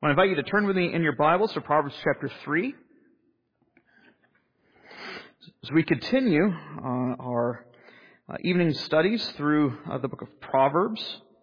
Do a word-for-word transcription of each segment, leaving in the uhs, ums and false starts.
I want to invite you to turn with me in your Bibles to Proverbs chapter three. As we continue uh, our uh, evening studies through uh, the book of Proverbs.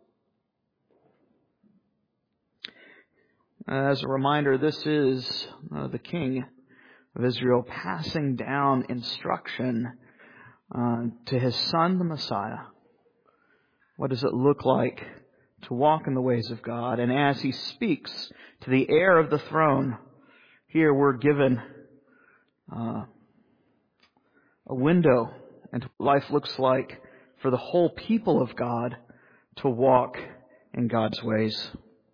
As a reminder, this is uh, the king of Israel passing down instruction uh, to his son, the Messiah. What does it look like to walk in the ways of God? And as he speaks to the heir of the throne, here we're given uh, a window into what life looks like for the whole people of God to walk in God's ways.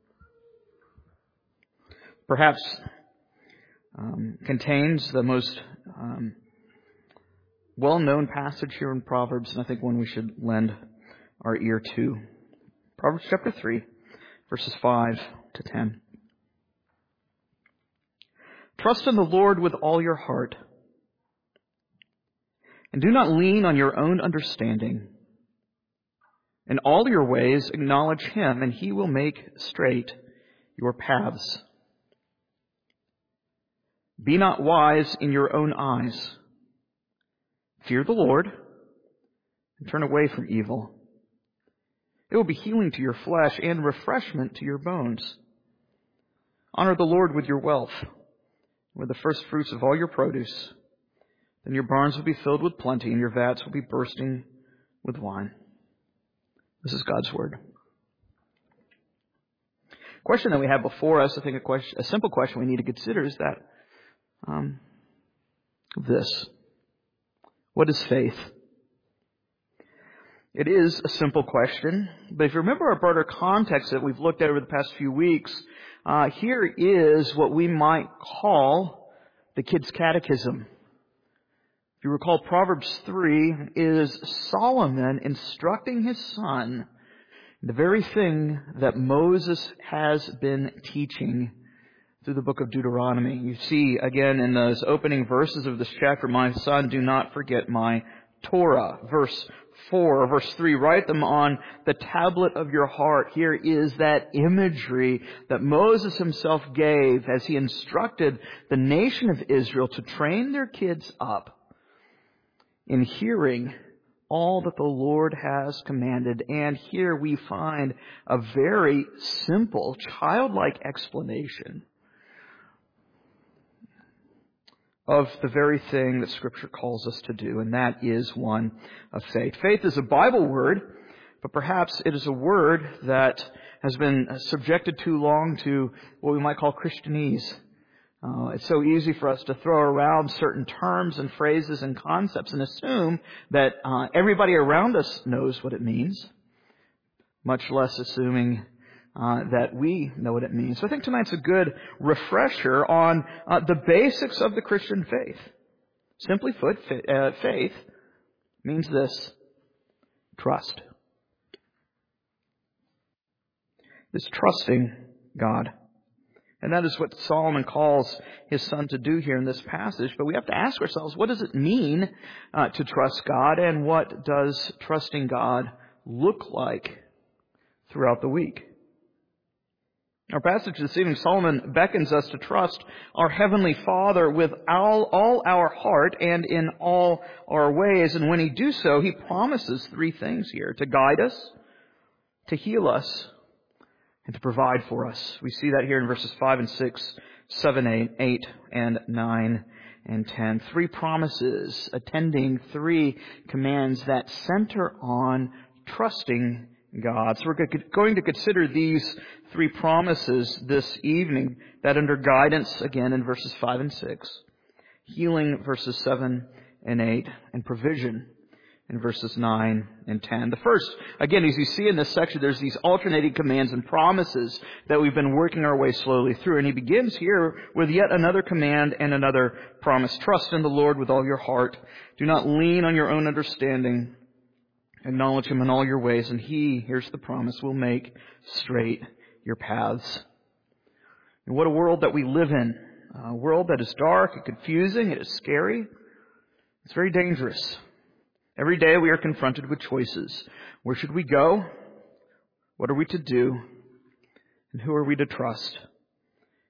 Perhaps um, contains the most um, well-known passage here in Proverbs, and I think one we should lend our ear to. Proverbs chapter three, verses five to ten. Trust in the Lord with all your heart, and do not lean on your own understanding. In all your ways acknowledge Him, and He will make straight your paths. Be not wise in your own eyes. Fear the Lord, and turn away from evil. It will be healing to your flesh and refreshment to your bones. Honor the Lord with your wealth, with the first fruits of all your produce. Then your barns will be filled with plenty, and your vats will be bursting with wine. This is God's Word. The question that we have before us, I think a, question, a simple question we need to consider is that um, this. What is faith? It is a simple question, but if you remember our broader context that we've looked at over the past few weeks, uh, here is what we might call the Kids' Catechism. If you recall, Proverbs three is Solomon instructing his son the very thing that Moses has been teaching through the book of Deuteronomy. You see, again, in those opening verses of this chapter, my son, do not forget my Torah. Verse four, verse three, write them on the tablet of your heart. Here is that imagery that Moses himself gave as he instructed the nation of Israel to train their kids up in hearing all that the Lord has commanded. And here we find a very simple, childlike explanation of the very thing that Scripture calls us to do, and that is one of faith. Faith is a Bible word, but perhaps it is a word that has been subjected too long to what we might call Christianese. Uh, it's so easy for us to throw around certain terms and phrases and concepts and assume that uh, everybody around us knows what it means, much less assuming uh, that we know what it means. So I think tonight's a good refresher on uh, the basics of the Christian faith. Simply put, uh, faith means this: trust. It's trusting God. And that is what Solomon calls his son to do here in this passage. But we have to ask ourselves, what does it mean uh, to trust God? And what does trusting God look like throughout the week? Our passage this evening, Solomon beckons us to trust our Heavenly Father with all, all our heart and in all our ways. And when he do so, he promises three things here: to guide us, to heal us, and to provide for us. We see that here in verses five and six, seven, eight, eight, and nine, and ten. Three promises attending three commands that center on trusting God. So we're going to consider these three promises this evening, that under guidance, again, in verses five and six, healing, verses seven and eight, and provision in verses nine and ten. The first, again, as you see in this section, there's these alternating commands and promises that we've been working our way slowly through. And he begins here with yet another command and another promise. Trust in the Lord with all your heart. Do not lean on your own understanding. Acknowledge Him in all your ways, and He, here's the promise, will make straight your paths. And what a world that we live in. A world that is dark and confusing. It is scary. It's very dangerous. Every day we are confronted with choices. Where should we go? What are we to do? And who are we to trust?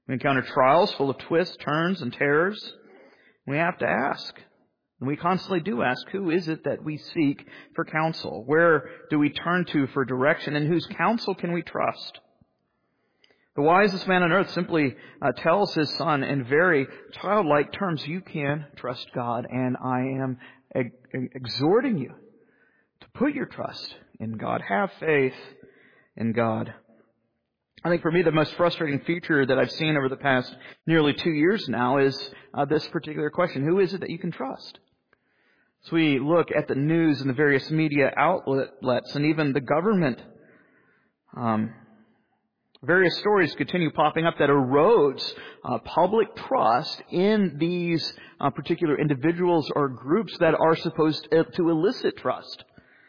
We encounter trials full of twists, turns, and terrors. We have to ask, and we constantly do ask, who is it that we seek for counsel? Where do we turn to for direction? And whose counsel can we trust? The wisest man on earth simply uh, tells his son in very childlike terms, you can trust God, and I am eg- exhorting you to put your trust in God. Have faith in God. I think for me the most frustrating feature that I've seen over the past nearly two years now is uh, this particular question. Who is it that you can trust? So we look at the news and the various media outlets and even the government. Um, various stories continue popping up that erodes uh, public trust in these uh, particular individuals or groups that are supposed to elicit trust.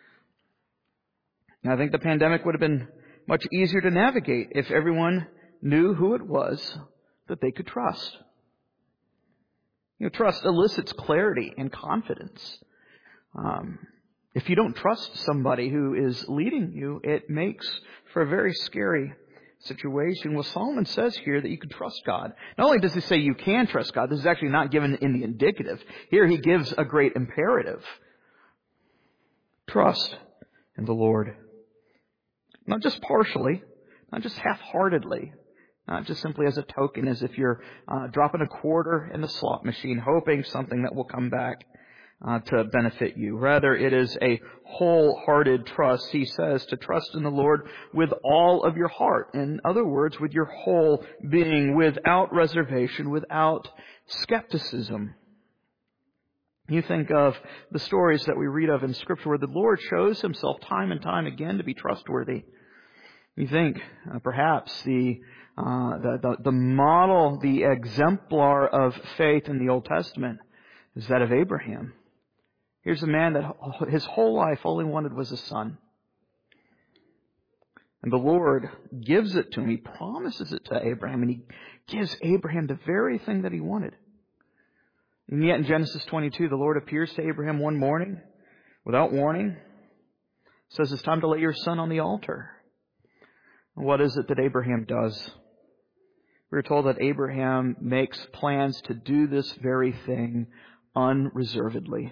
And I think the pandemic would have been much easier to navigate if everyone knew who it was that they could trust. You know, trust elicits clarity and confidence. Um, if you don't trust somebody who is leading you, it makes for a very scary situation. Well, Solomon says here that you can trust God. Not only does he say you can trust God, this is actually not given in the indicative. Here he gives a great imperative. Trust in the Lord. Not just partially, not just half-heartedly, not just simply as a token, as if you're uh, dropping a quarter in the slot machine, hoping something that will come back uh, to benefit you. Rather, it is a wholehearted trust. He says to trust in the Lord with all of your heart. In other words, with your whole being, without reservation, without skepticism. You think of the stories that we read of in Scripture where the Lord shows Himself time and time again to be trustworthy. You think uh, perhaps the, uh, the, the the model, the exemplar of faith in the Old Testament is that of Abraham. Here's a man that his whole life all he wanted was a son. And the Lord gives it to him. He promises it to Abraham, and He gives Abraham the very thing that he wanted. And yet in Genesis twenty-two, the Lord appears to Abraham one morning without warning. Says it's time to lay your son on the altar. What is it that Abraham does? We're told that Abraham makes plans to do this very thing unreservedly.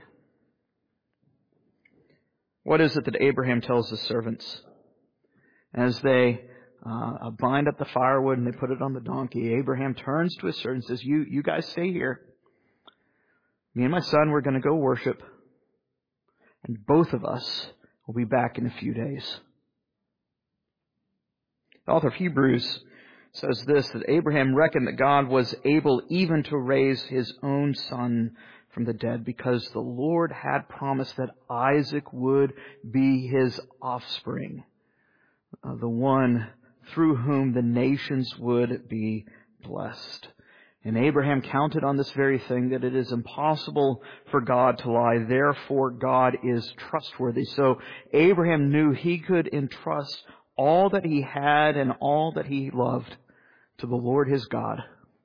What is it that Abraham tells his servants? As they uh, bind up the firewood and they put it on the donkey, Abraham turns to his servants and says, you, you guys stay here. Me and my son, we're going to go worship. And both of us will be back in a few days. The author of Hebrews says this, that Abraham reckoned that God was able even to raise his own son from the dead because the Lord had promised that Isaac would be his offspring, uh, the one through whom the nations would be blessed. And Abraham counted on this very thing, that it is impossible for God to lie. Therefore, God is trustworthy. So Abraham knew he could entrust all that he had and all that he loved to the Lord his God.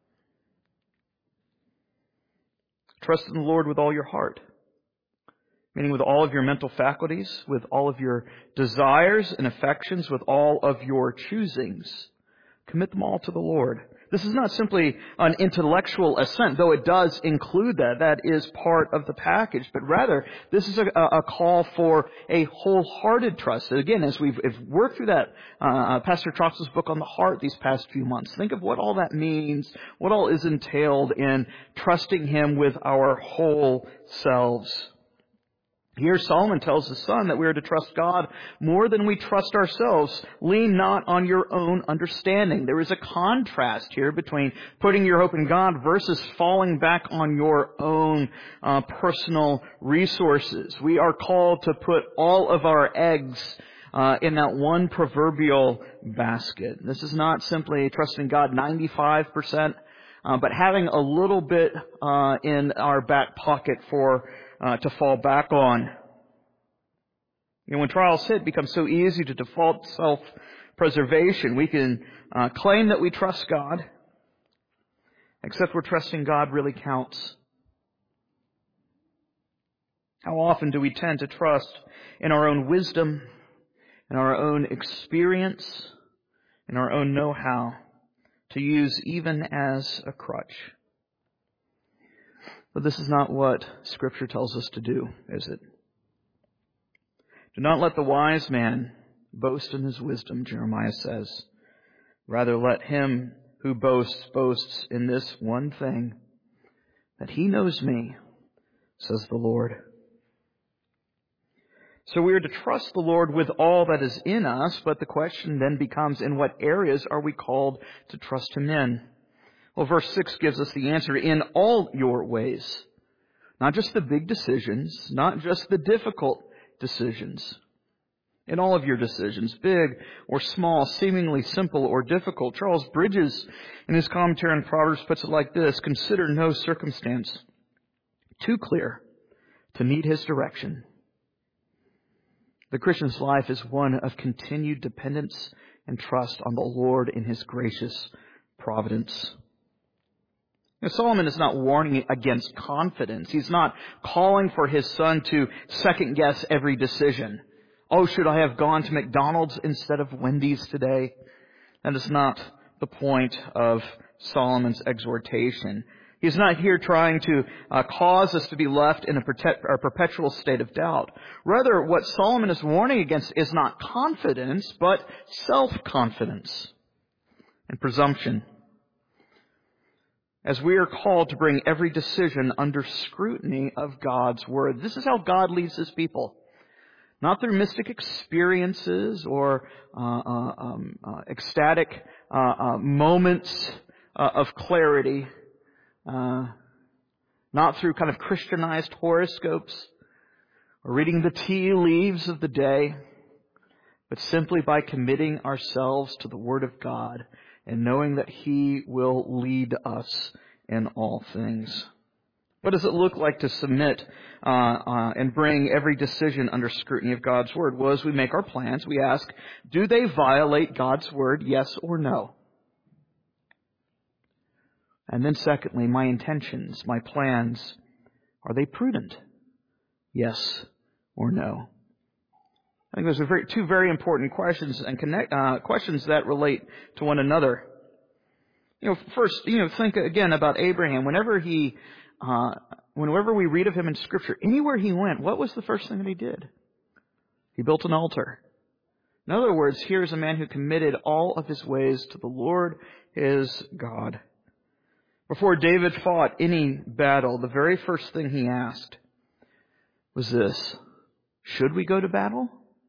Trust in the Lord with all your heart, meaning with all of your mental faculties, with all of your desires and affections, with all of your choosings. Commit them all to the Lord. This is not simply an intellectual assent, though it does include that. That is part of the package. But rather, this is a, a call for a wholehearted trust. Again, as we've worked through that, uh, Pastor Troxel's book on the heart these past few months, think of what all that means, what all is entailed in trusting Him with our whole selves. Here Solomon tells his son that we are to trust God more than we trust ourselves. Lean not on your own understanding. There is a contrast here between putting your hope in God versus falling back on your own uh, personal resources. We are called to put all of our eggs uh, in that one proverbial basket. This is not simply trusting God ninety-five percent, uh, but having a little bit uh, in our back pocket for Uh, to fall back on. You know, when trials hit, it becomes so easy to default self-preservation. We can uh, claim that we trust God, except where trusting God really counts. How often do we tend to trust in our own wisdom, in our own experience, in our own know-how, to use even as a crutch. But this is not what Scripture tells us to do, is it? Do not let the wise man boast in his wisdom, Jeremiah says. Rather, let him who boasts, boasts in this one thing, that he knows me, says the Lord. So we are to trust the Lord with all that is in us, but the question then becomes, in what areas are we called to trust Him in? Well, verse six gives us the answer: in all your ways. Not just the big decisions, not just the difficult decisions. In all of your decisions, big or small, seemingly simple or difficult. Charles Bridges, in his commentary on Proverbs, puts it like this: consider no circumstance too clear to need His direction. The Christian's life is one of continued dependence and trust on the Lord in His gracious providence. Now, Solomon is not warning against confidence. He's not calling for his son to second guess every decision. Oh, should I have gone to McDonald's instead of Wendy's today? That is not the point of Solomon's exhortation. He's not here trying to uh, cause us to be left in a, protect, a perpetual state of doubt. Rather, what Solomon is warning against is not confidence, but self-confidence and presumption. As we are called to bring every decision under scrutiny of God's Word. This is how God leads His people. Not through mystic experiences or uh, uh, um, uh, ecstatic uh, uh, moments uh, of clarity. Uh, not through kind of Christianized horoscopes or reading the tea leaves of the day, but simply by committing ourselves to the Word of God and knowing that He will lead us in all things. What does it look like to submit uh, uh, and bring every decision under scrutiny of God's Word? Well, as we make our plans, we ask, do they violate God's Word, yes or no? And then secondly, my intentions, my plans, are they prudent? Yes or no? I think those are very, two very important questions and connect, uh, questions that relate to one another. You know, first, you know, think again about Abraham. Whenever he, uh, whenever we read of him in Scripture, anywhere he went, what was the first thing that he did? He built an altar. In other words, here's a man who committed all of his ways to the Lord, his God. Before David fought any battle, the very first thing he asked was this: should we go to battle?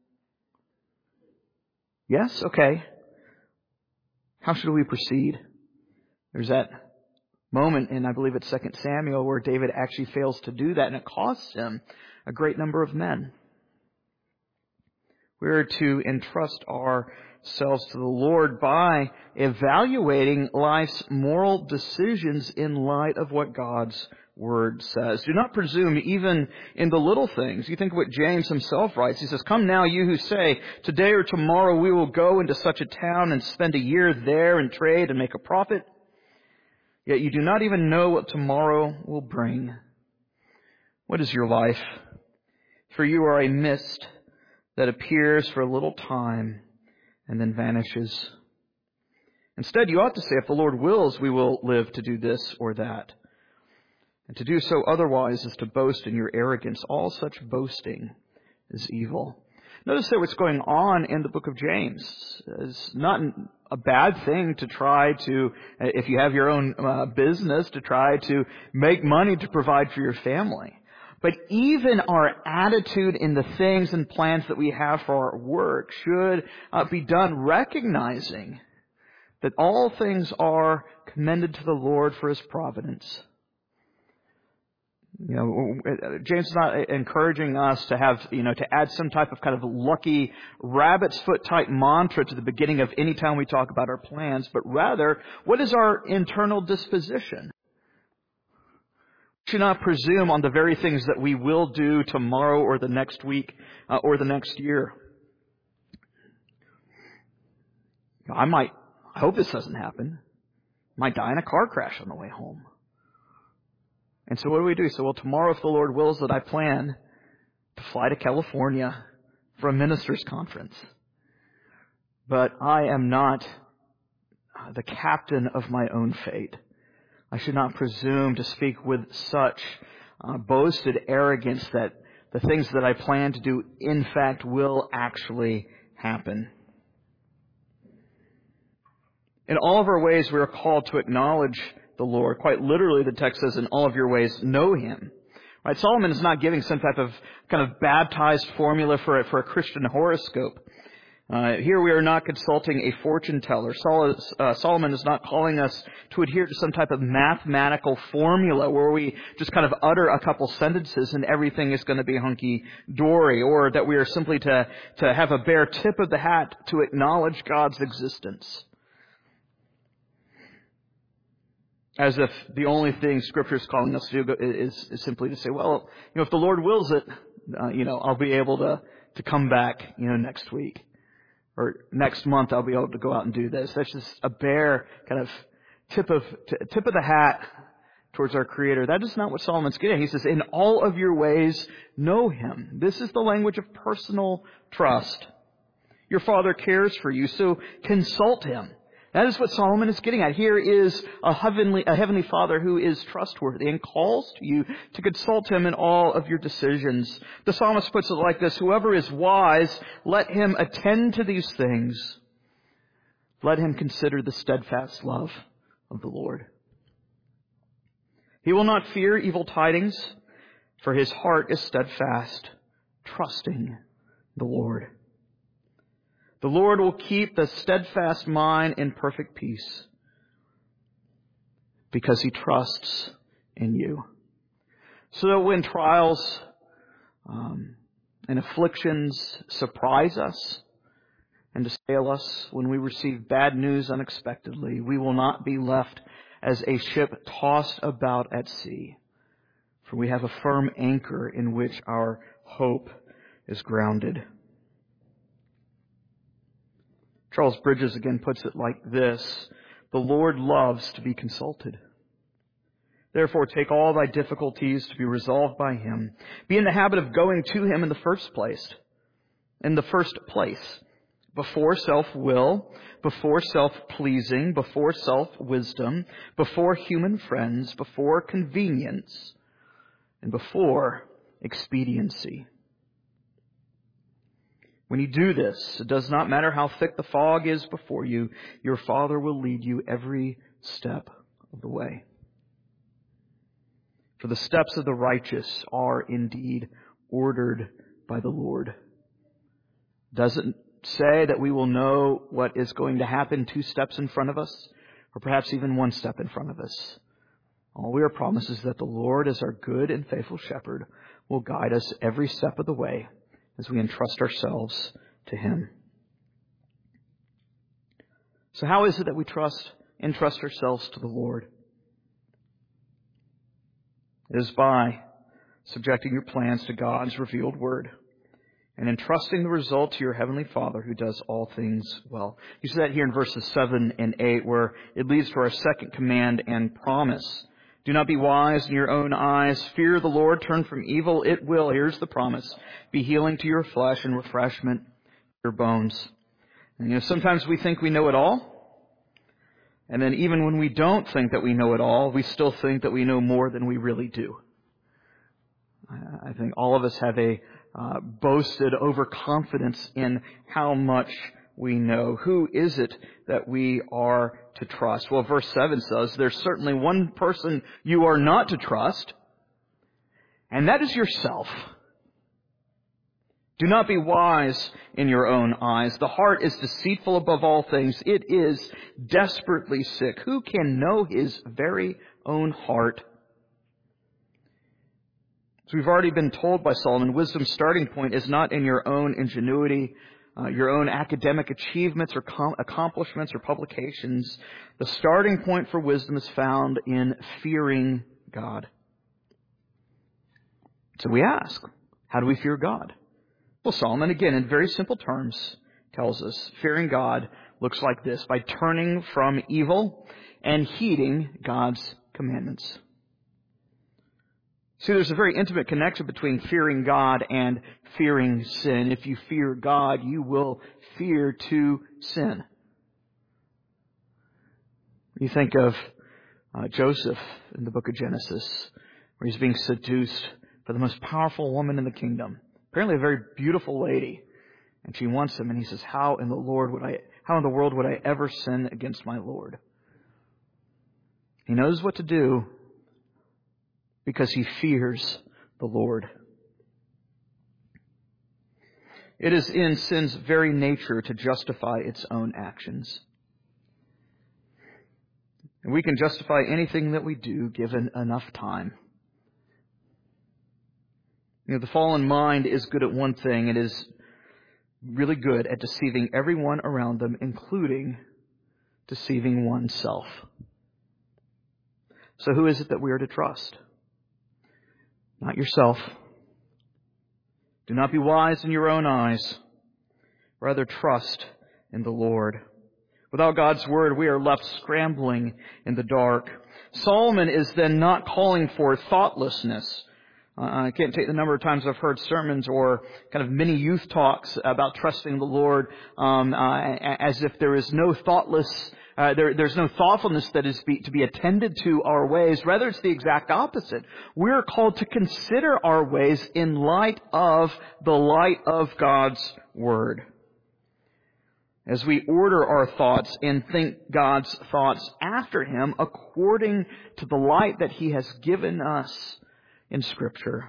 Yes? Okay. How should we proceed? There's that moment in, I believe it's Second Samuel, where David actually fails to do that, and it costs him a great number of men. We are to entrust ourselves to the Lord by evaluating life's moral decisions in light of what God's Word says. Do not presume even in the little things. You think of what James himself writes. He says, come now, you who say, today or tomorrow we will go into such a town and spend a year there and trade and make a profit. Yet you do not even know what tomorrow will bring. What is your life? For you are a mist that appears for a little time and then vanishes. Instead, you ought to say, if the Lord wills, we will live to do this or that. And to do so otherwise is to boast in your arrogance. All such boasting is evil. Notice that what's going on in the book of James is not a bad thing to try to, if you have your own uh, business, to try to make money to provide for your family. But even our attitude in the things and plans that we have for our work should uh, be done recognizing that all things are commended to the Lord for His providence. You know, James is not encouraging us to have, you know, to add some type of kind of lucky rabbit's foot type mantra to the beginning of any time we talk about our plans, but rather, what is our internal disposition? We should not presume on the very things that we will do tomorrow or the next week uh, or the next year. I might, I hope this doesn't happen. I might die in a car crash on the way home. And so what do we do? So, well, tomorrow, if the Lord wills, that I plan to fly to California for a minister's conference. But I am not the captain of my own fate. I should not presume to speak with such uh, boasted arrogance that the things that I plan to do, in fact, will actually happen. In all of our ways, we are called to acknowledge the Lord. Quite literally, the text says, in all of your ways, know Him. Right? Solomon is not giving some type of kind of baptized formula for a, for a Christian horoscope. Uh, here we are not consulting a fortune teller. Sol- uh, Solomon is not calling us to adhere to some type of mathematical formula where we just kind of utter a couple sentences and everything is going to be hunky-dory, or that we are simply to, to have a bare tip of the hat to acknowledge God's existence. As if the only thing Scripture is calling us to do is, is simply to say, well, you know, if the Lord wills it, uh, you know, I'll be able to, to come back, you know, next week. Or next month I'll be able to go out and do this. That's just a bare kind of tip of tip of the hat towards our Creator. That is not what Solomon's getting. He says, in all of your ways, know Him. This is the language of personal trust. Your Father cares for you, so consult Him. That is what Solomon is getting at. Here is a heavenly, a heavenly Father who is trustworthy and calls to you to consult Him in all of your decisions. The psalmist puts it like this: whoever is wise, let him attend to these things. Let him consider the steadfast love of the Lord. He will not fear evil tidings, for his heart is steadfast, trusting the Lord. The Lord will keep the steadfast mind in perfect peace because He trusts in you. So that when trials um, and afflictions surprise us and assail us, when we receive bad news unexpectedly, we will not be left as a ship tossed about at sea, for we have a firm anchor in which our hope is grounded. Charles Bridges again puts it like this: the Lord loves to be consulted. Therefore, take all thy difficulties to be resolved by Him. Be in the habit of going to Him in the first place, in the first place, before self-will, before self-pleasing, before self-wisdom, before human friends, before convenience, and before expediency. When you do this, it does not matter how thick the fog is before you, your Father will lead you every step of the way. For the steps of the righteous are indeed ordered by the Lord. Doesn't say that we will know what is going to happen two steps in front of us, or perhaps even one step in front of us. All we are promised is that the Lord, as our good and faithful shepherd, will guide us every step of the way as we entrust ourselves to Him. So how is it that we trust, entrust ourselves to the Lord? It is by subjecting your plans to God's revealed word and entrusting the result to your Heavenly Father who does all things well. You see that here in verses seven and eight, where it leads to our second command and promise. Do not be wise in your own eyes. Fear the Lord. Turn from evil. It will, here's the promise, be healing to your flesh and refreshment to your bones. And you know, sometimes we think we know it all. And then even when we don't think that we know it all, we still think that we know more than we really do. I think all of us have a uh, boasted overconfidence in how much we know. Who is it that we are to trust? Well, verse seven says there's certainly one person you are not to trust, and that is yourself. Do not be wise in your own eyes. The heart is deceitful above all things. It is desperately sick. Who can know his very own heart? So we've already been told by Solomon, wisdom's starting point is not in your own ingenuity, uh, your own academic achievements or com- accomplishments or publications. The starting point for wisdom is found in fearing God. So we ask, how do we fear God? Well, Solomon, again, in very simple terms, tells us fearing God looks like this: by turning from evil and heeding God's commandments. See, there's a very intimate connection between fearing God and fearing sin. If you fear God, you will fear to sin. You think of uh, Joseph in the book of Genesis, where he's being seduced by the most powerful woman in the kingdom. Apparently a very beautiful lady. And she wants him, and he says, How in the Lord would I how in the world would I ever sin against my Lord? He knows what to do because he fears the Lord. It is in sin's very nature to justify its own actions. And we can justify anything that we do given enough time. You know, the fallen mind is good at one thing. It is really good at deceiving everyone around them, including deceiving oneself. So who is it that we are to trust? Not yourself. Do not be wise in your own eyes. Rather, trust in the Lord. Without God's word, we are left scrambling in the dark. Solomon is then not calling for thoughtlessness. Uh, I can't take the number of times I've heard sermons or kind of mini youth talks about trusting the Lord um, uh, as if there is no thoughtless, uh, there, there's no thoughtfulness that is be, to be attended to our ways. Rather, it's the exact opposite. We're called to consider our ways in light of the light of God's Word. As we order our thoughts and think God's thoughts after Him according to the light that He has given us in Scripture.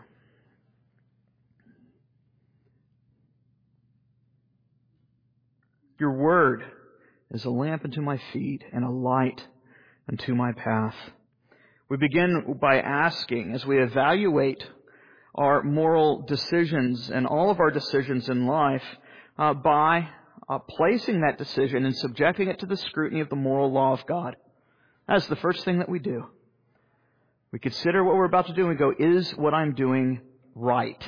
Your word is a lamp unto my feet and a light unto my path. We begin by asking, as we evaluate our moral decisions and all of our decisions in life, uh, by uh, placing that decision and subjecting it to the scrutiny of the moral law of God. That's the first thing that we do. We consider what we're about to do and we go, is what I'm doing right?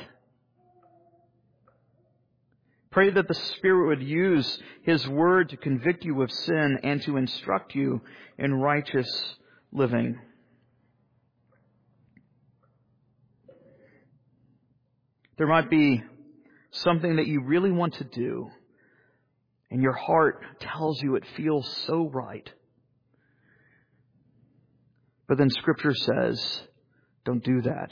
Pray that the Spirit would use His Word to convict you of sin and to instruct you in righteous living. There might be something that you really want to do, and your heart tells you it feels so right. But then Scripture says, don't do that.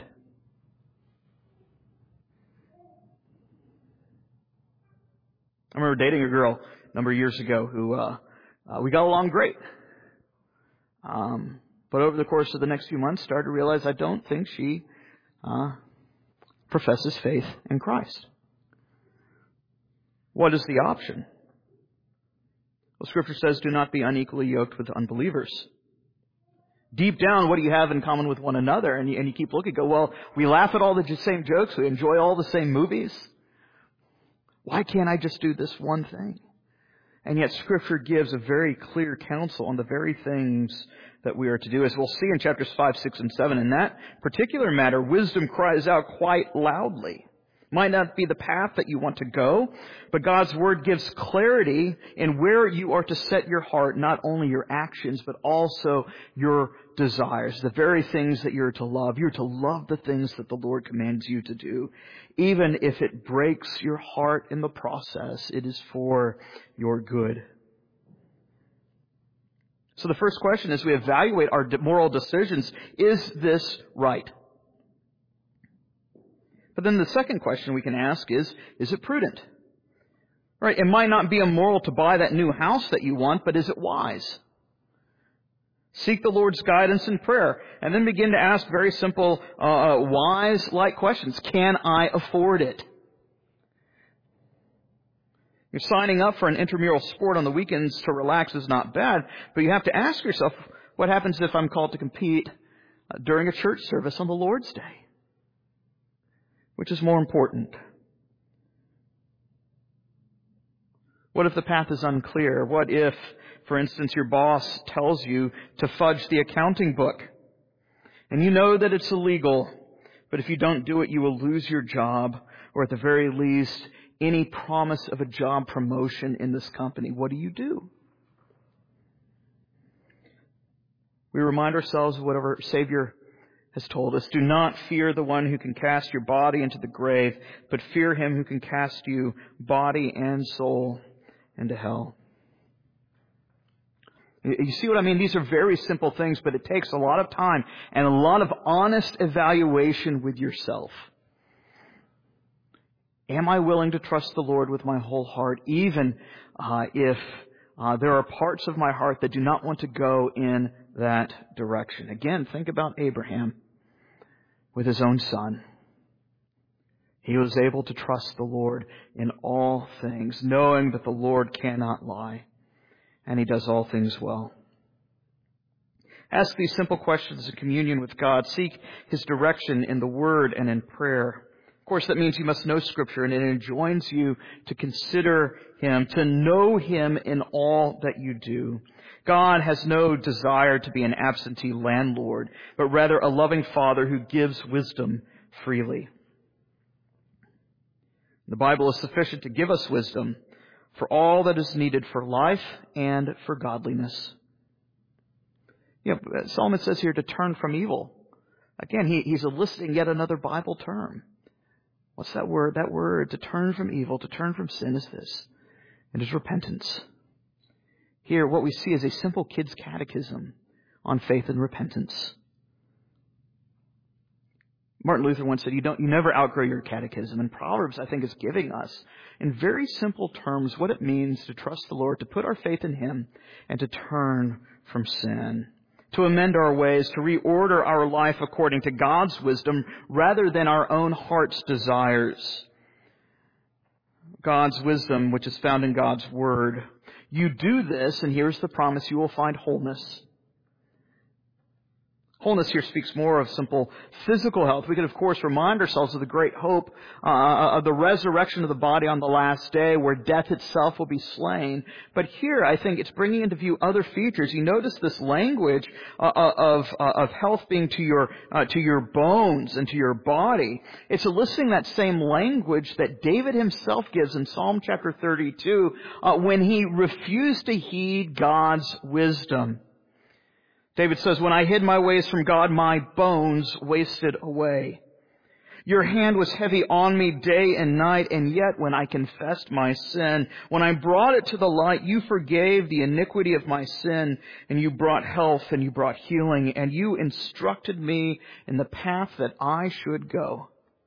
I remember dating a girl a number of years ago who, uh, uh, we got along great. Um, but over the course of the next few months, started to realize I don't think she uh, professes faith in Christ. What is the option? Well, Scripture says, do not be unequally yoked with unbelievers. Deep down, what do you have in common with one another? And you, and you keep looking, go, well, we laugh at all the same jokes. We enjoy all the same movies. Why can't I just do this one thing? And yet Scripture gives a very clear counsel on the very things that we are to do. As we'll see in chapters five, six, and seven, in that particular matter, wisdom cries out quite loudly. Might not be the path that you want to go, but God's Word gives clarity in where you are to set your heart, not only your actions, but also your desires, the very things that you're to love. You're to love the things that the Lord commands you to do. Even if it breaks your heart in the process, it is for your good. So the first question as we evaluate our moral decisions, is this right? But then the second question we can ask is, is it prudent? Right? It might not be immoral to buy that new house that you want, but is it wise? Seek the Lord's guidance in prayer, and then begin to ask very simple, uh, wise-like questions. Can I afford it? You're signing up for an intramural sport on the weekends to relax is not bad, but you have to ask yourself, what happens if I'm called to compete during a church service on the Lord's Day? Which is more important? What if the path is unclear? What if, for instance, your boss tells you to fudge the accounting book, and you know that it's illegal, but if you don't do it, you will lose your job, or at the very least, any promise of a job promotion in this company? What do you do? We remind ourselves of whatever Savior has told us. Do not fear the one who can cast your body into the grave, but fear Him who can cast you, body and soul, into hell. You see what I mean? These are very simple things, but it takes a lot of time and a lot of honest evaluation with yourself. Am I willing to trust the Lord with my whole heart, even uh, if uh, there are parts of my heart that do not want to go in that direction? Again, think about Abraham with his own son. He was able to trust the Lord in all things, knowing that the Lord cannot lie, and He does all things well. Ask these simple questions in communion with God. Seek His direction in the Word and in prayer. Of course, that means you must know Scripture, and it enjoins you to consider Him, to know Him in all that you do. God has no desire to be an absentee landlord, but rather a loving Father who gives wisdom freely. The Bible is sufficient to give us wisdom for all that is needed for life and for godliness. You know, Solomon says here to turn from evil. Again, he, he's eliciting yet another Bible term. What's that word? That word, to turn from evil, to turn from sin, is this. It is repentance. Here, what we see is a simple kid's catechism on faith and repentance. Martin Luther once said, you don't, you never outgrow your catechism. And Proverbs, I think, is giving us, in very simple terms, what it means to trust the Lord, to put our faith in Him, and to turn from sin, to amend our ways, to reorder our life according to God's wisdom rather than our own heart's desires. God's wisdom, which is found in God's Word. You do this, and here's the promise, you will find wholeness. Wholeness here speaks more of simple physical health. We can, of course, remind ourselves of the great hope uh, of the resurrection of the body on the last day, where death itself will be slain. But here, I think it's bringing into view other features. You notice this language uh, of uh, of health being to your uh, to your bones and to your body. It's eliciting that same language that David himself gives in Psalm chapter thirty-two uh, when he refused to heed God's wisdom. David says, when I hid my ways from God, my bones wasted away. Your hand was heavy on me day and night, and yet when I confessed my sin, when I brought it to the light, you forgave the iniquity of my sin, and you brought health, and you brought healing, and you instructed me in the path that I should go.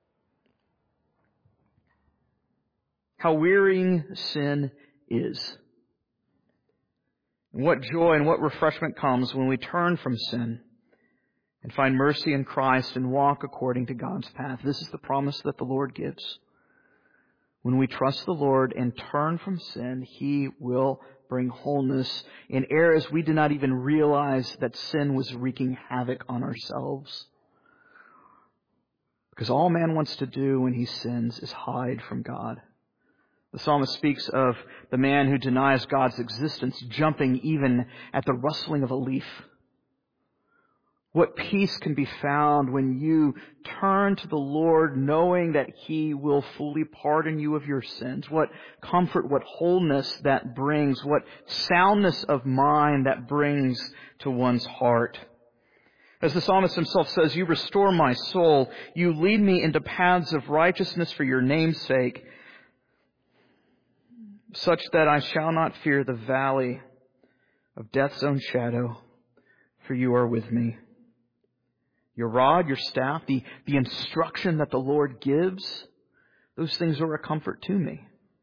How wearying sin is. And what joy and what refreshment comes when we turn from sin and find mercy in Christ and walk according to God's path. This is the promise that the Lord gives. When we trust the Lord and turn from sin, He will bring wholeness in areas we did not even realize that sin was wreaking havoc on ourselves. Because all man wants to do when he sins is hide from God. The psalmist speaks of the man who denies God's existence, jumping even at the rustling of a leaf. What peace can be found when you turn to the Lord knowing that He will fully pardon you of your sins. What comfort, what wholeness that brings, what soundness of mind that brings to one's heart. As the psalmist himself says, you restore my soul. You lead me into paths of righteousness for your name's sake, such that I shall not fear the valley of death's own shadow, for you are with me. Your rod, your staff, the, the instruction that the Lord gives, those things are a comfort to me.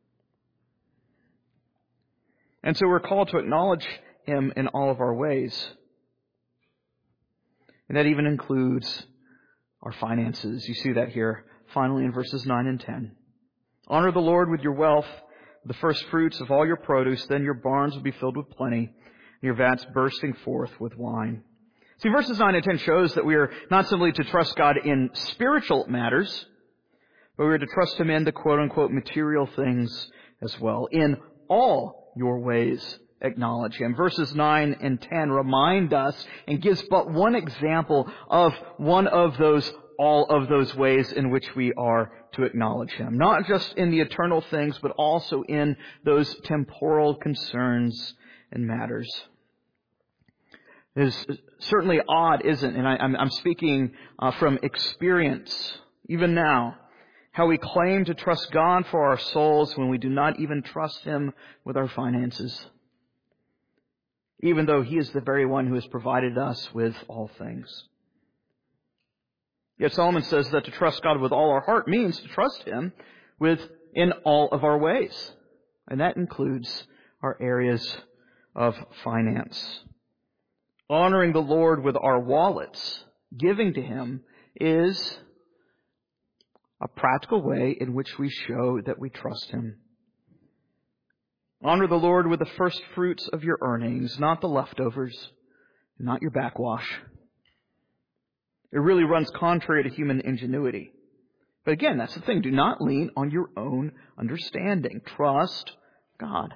And so we're called to acknowledge Him in all of our ways. And that even includes our finances. You see that here, finally, in verses nine and ten. Honor the Lord with your wealth, the first fruits of all your produce, then your barns will be filled with plenty, and your vats bursting forth with wine. See, verses nine and ten shows that we are not simply to trust God in spiritual matters, but we are to trust Him in the quote-unquote material things as well. In all your ways, acknowledge Him. Verses nine and ten remind us and gives but one example of one of those all of those ways in which we are to acknowledge Him. Not just in the eternal things, but also in those temporal concerns and matters. It is certainly odd, isn't it? And I, I'm, I'm speaking uh, from experience, even now, how we claim to trust God for our souls when we do not even trust Him with our finances. even though He is the very one who has provided us with all things. Yet Solomon says that to trust God with all our heart means to trust Him with in all of our ways. And that includes our areas of finance. Honoring the Lord with our wallets, giving to Him, is a practical way in which we show that we trust Him. Honor the Lord with the first fruits of your earnings, not the leftovers, not your backwash. It really runs contrary to human ingenuity. But again, that's the thing. Do not lean on your own understanding. Trust God.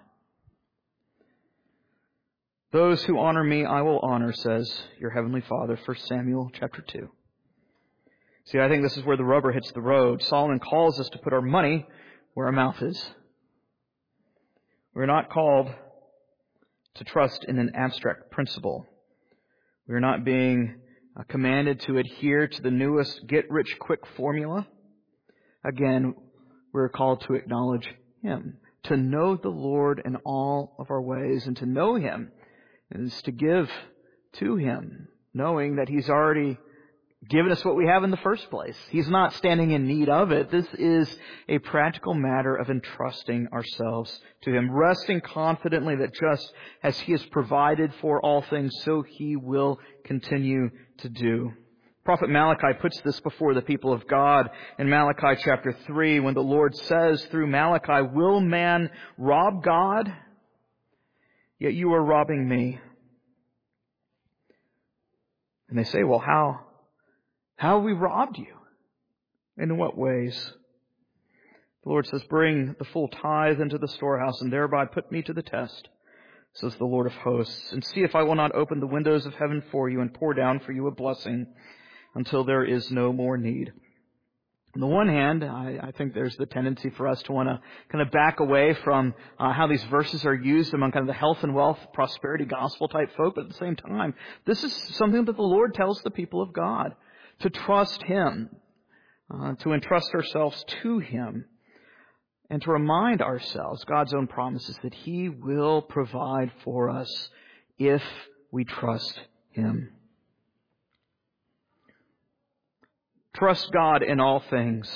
Those who honor me, I will honor, says your heavenly Father, First Samuel chapter two. See, I think this is where the rubber hits the road. Solomon calls us to put our money where our mouth is. We're not called to trust in an abstract principle. We're not being uh, commanded to adhere to the newest get-rich-quick formula. Again, we're called to acknowledge Him, to know the Lord in all of our ways, and to know Him is to give to Him, knowing that He's already given us what we have in the first place. He's not standing in need of it. This is a practical matter of entrusting ourselves to Him, resting confidently that just as He has provided for all things, so He will continue to do. Prophet Malachi puts this before the people of God in Malachi chapter three, when the Lord says through Malachi, "Will man rob God? Yet you are robbing me." And they say, well, how? How have we robbed you? And in what ways? The Lord says, "Bring the full tithe into the storehouse, and thereby put me to the test, says the Lord of hosts, and see if I will not open the windows of heaven for you and pour down for you a blessing until there is no more need." On the one hand, I, I think there's the tendency for us to want to kind of back away from uh, how these verses are used among kind of the health and wealth, prosperity gospel type folk. But at the same time, this is something that the Lord tells the people of God, to trust Him, uh, to entrust ourselves to Him, and to remind ourselves God's own promises that He will provide for us if we trust Him. Trust God in all things.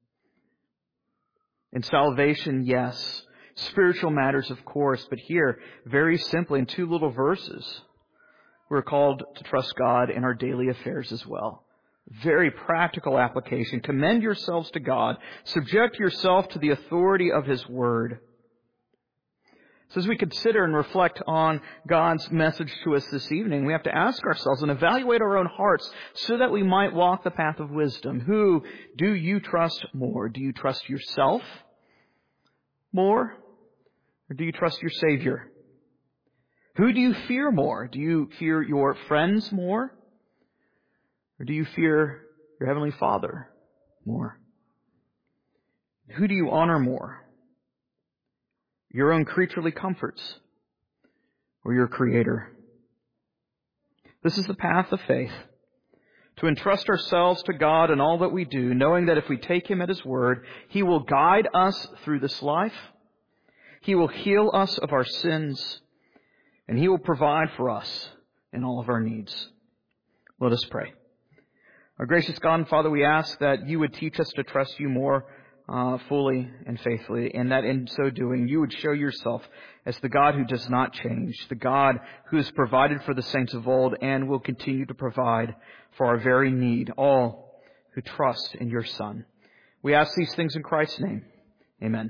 In salvation, yes. Spiritual matters, of course. But here, very simply, in two little verses, we're called to trust God in our daily affairs as well. Very practical application. Commend yourselves to God. Subject yourself to the authority of His Word. So as we consider and reflect on God's message to us this evening, we have to ask ourselves and evaluate our own hearts so that we might walk the path of wisdom. Who do you trust more? Do you trust yourself more? Or do you trust your Savior? Who do you fear more? Do you fear your friends more? Or do you fear your Heavenly Father more? Who do you honor more? Your own creaturely comforts or your Creator? This is the path of faith. To entrust ourselves to God in all that we do, knowing that if we take Him at His word, He will guide us through this life. He will heal us of our sins, and He will provide for us in all of our needs. Let us pray. Our gracious God and Father, we ask that You would teach us to trust You more uh, fully and faithfully, and that in so doing You would show Yourself as the God who does not change, the God who has provided for the saints of old and will continue to provide for our very need, all who trust in Your Son. We ask these things in Christ's name. Amen.